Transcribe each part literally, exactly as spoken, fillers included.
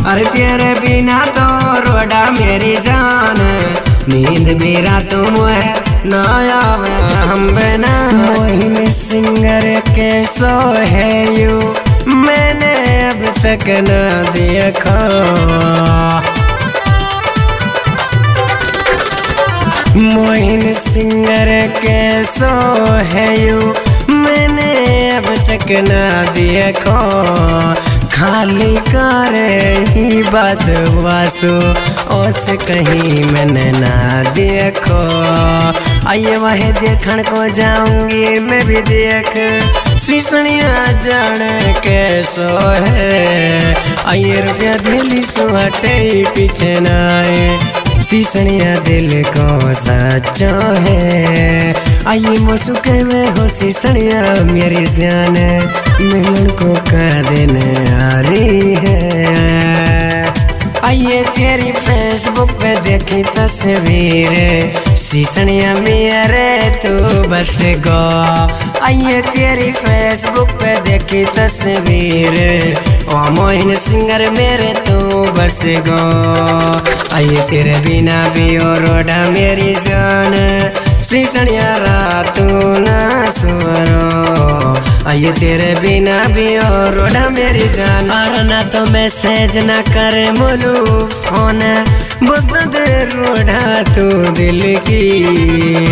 अरे तेरे बिना तो रोड़ा मेरी जान, नींद भी रातों में ना आवे हम बिना। मोहिन सिंगर के सो है यू मैंने अब तक न देखा। मोहिन सिंगर के सो है यू मैंने अब तक न देखो। खाली कर ही बात वासु ओस कहीं मैंने ना देखो। आइए वह देखण को जाऊंगी मैं भी देख शीशनिया जान कैसो है। आइए रुपया दिली सुहटे पीछे न आए, शीशनिया दिल को सच्चो है। आइए मुसुके में हो शीशनिया मेरी जान, मिलन को का दिन आ रही है। आइए तेरी फेसबुक पे देखी तस्वीर, शीशनिया मेरे तू बस गो। आइए तेरी फेसबुक पे देखी तस्वीर, ओ मोहिन सिंगर मेरे तू बस गो। आइए तेरे बिना भी और रोड़ा मेरी जान, शीशनिया रातू ना सुरो। आइए तेरे बिना भी और रोड़ा मेरी जान। और ना तो मैसेज ना करे मोलू फोन, बुद्ध दे रोड़ा तू दिल की।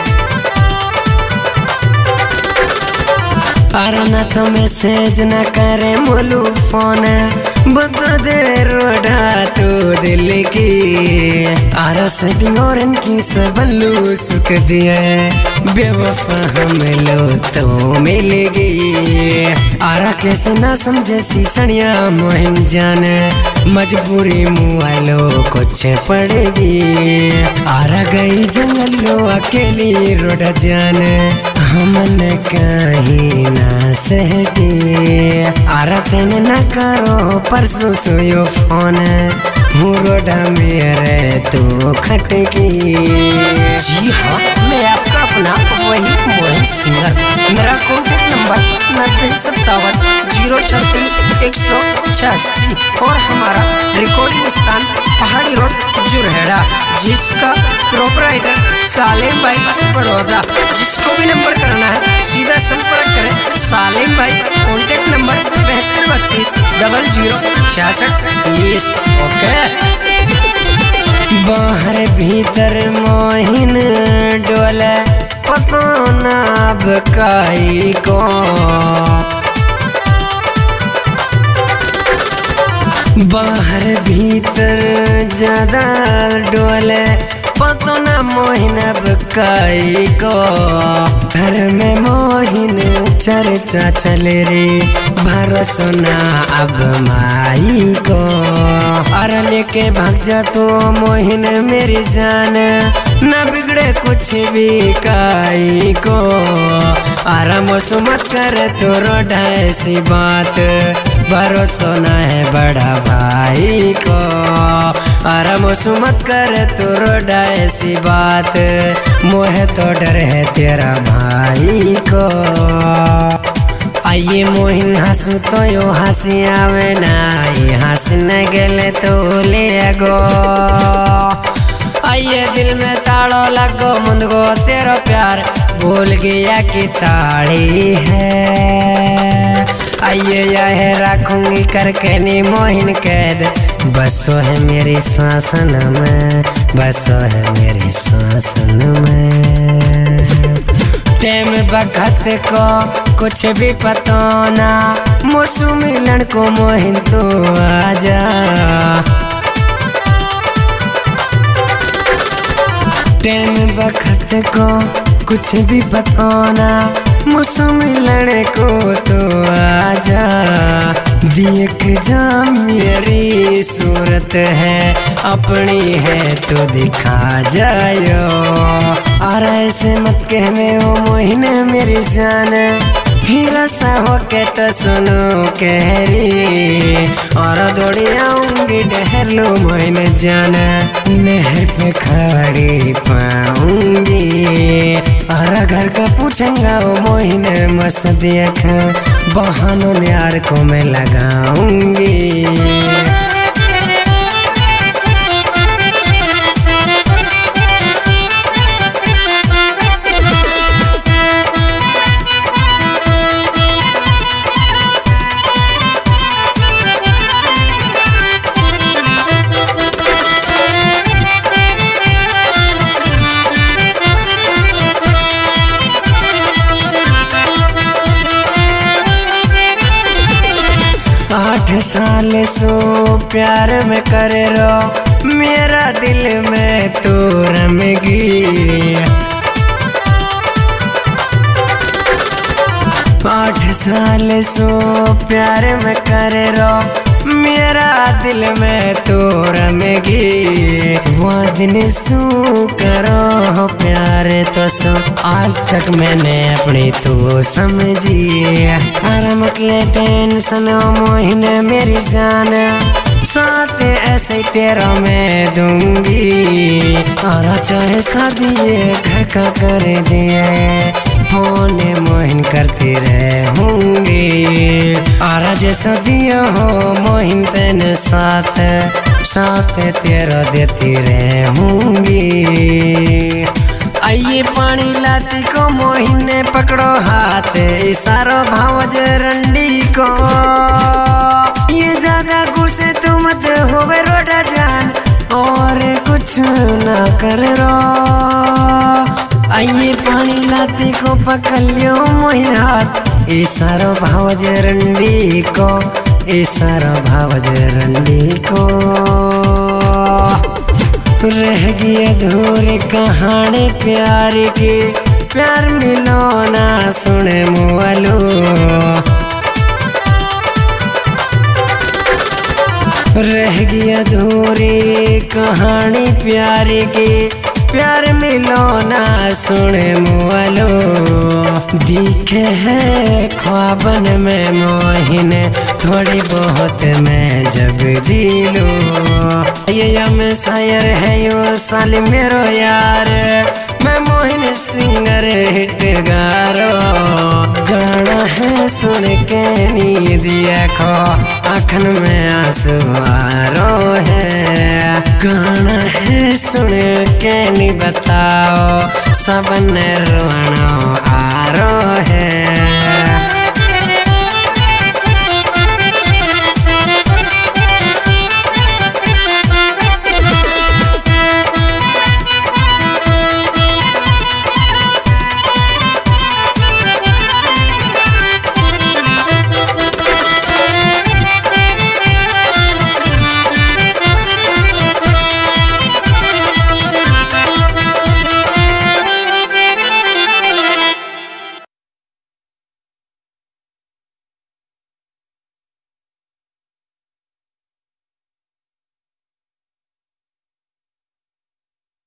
और ना तो मैसेज न करे मोलू फोन, बुद्ध दे रोड़ा तू दिल की। आरा सेटिंग और इनकी सबलू सुख दिए, बेवफा हम लो तो मिलेगी। आरा कैसे ना समझे शीशनिया मोहिन जान, मजबूरी मुआलो कुछ पड़ेगी। आरा गई जंगल लो अकेली रोड़ा जान, हमन कहीं ना सहती। आरा तेन न करो परसों सोयो फोन, हूँ रोड़ा मेरे तो खटकी। जी हाँ, मैं आपका अपना वही मोहिन सिंगर। मेरा कॉन्टैक्ट नंबर नब्बे सत्तावन जीरो छत्तीस एक सौ छियासी और हमारा रिकॉर्डिंग स्थान पहाड़ी रोड जुरहेड़ा, जिसका प्रोपराइटर सालेम भाई बड़ौदा। जिसको भी नंबर करना है सीधा संपर्क करें सालेम भाई। कॉन्टैक्ट नंबर बहत्तर बत्तीस डबल जीरो छियासठ तीस। ओके। बाहर भीतर मोहिन डोले पतो ना बकाई को। बाहर भीतर ज्यादा डोले पतो ना मोहिन बकाई को। घर में मोहिन चर्चा चले रे, भरोसा ना अब माई को। और लेके भाग जा तो मोहिन मेरी जान, न बिगड़े कुछ भी काई को। आराम मत कर तो रोड़ा ऐसी बात, भरोसा ना है बड़ा भाई को। आराम मत कर तो रोड़ा ऐसी बात, मोह तो डर है तेरा भाई को। आइए मोहिन हंसू तो यो हंसी आवे ना, ये हंस न गले तो ले गो। आइए दिल में ताड़ो लगो मुंदगो तेरा प्यार, भूल गया कि ताड़ी है। आइए यह रखूंगी करके नी मोहिन कैद, बसो है मेरी सांसन में, बसो है मेरी सांसन में। टाइम बखत को कुछ भी पता ना, मौसम मिलन को मोहिन तो आजा। टाइम बखत को कुछ भी पता ना, मौसम मिलन को तो आजा। देख जा मेरी सूरत है अपनी है तो दिखा जायो। और ऐसे मत कह में ओ मोहिन मेरी जान, हीरा सा हो के तो सुनो कहरी। और दौड़ी आऊंगी डहर लो मोहिन जान, नहर पे खड़ी पाऊंगी। और घर का पूछूंगा ओ मोहिन मस देख, बहानों यार को मैं लगाऊंगी। सो प्यार में करे रो मेरा दिल में तू रमगी। आठ साल सो प्यार में करे रो मेरा दिल में तू रमगी। वो दिन सू करो प्यार तो सो आज तक मैंने अपनी तो समझी। अरे मतलब टेंशन मोहिन मेरी जान साथ ऐसे तेरा मैं दूंगी। और चाहे शादी घर का कर दिए फोन मोहिन करती रहूंगी। और जैसा दिया हो मोहिन तेने साथ साथ तेरा देती रहूंगी। आइए पानी लाती को मोहिन ने पकड़ो हाथ इशारो भावज रंडी को। ये ज्यादा गुस्से तू मत होवे रोडा जान और कुछ ना कर रो। आइए पानी लाती को पकड़ लियो मोहिन हाथ इशारो भावज रंडी को इशारो भावज रंडी को। रह गई अधूरी कहानी प्यार की प्यार मिलो ना सुने मुआलो। रह गई अधूरी कहानी प्यार की प्यार मिलो ना सुने मुआलो। दिखे है ख्वाबन में मोहिन थोड़ी बहुत मैं जग जी लो। ये यम शायर है यो साल मेरो यार मैं मोहिन सिंगर हिट गारो। गाना है सुन के नींद खो आँखन में आंसू आरो है। गाना है सुन के नी बताओ सबन रोना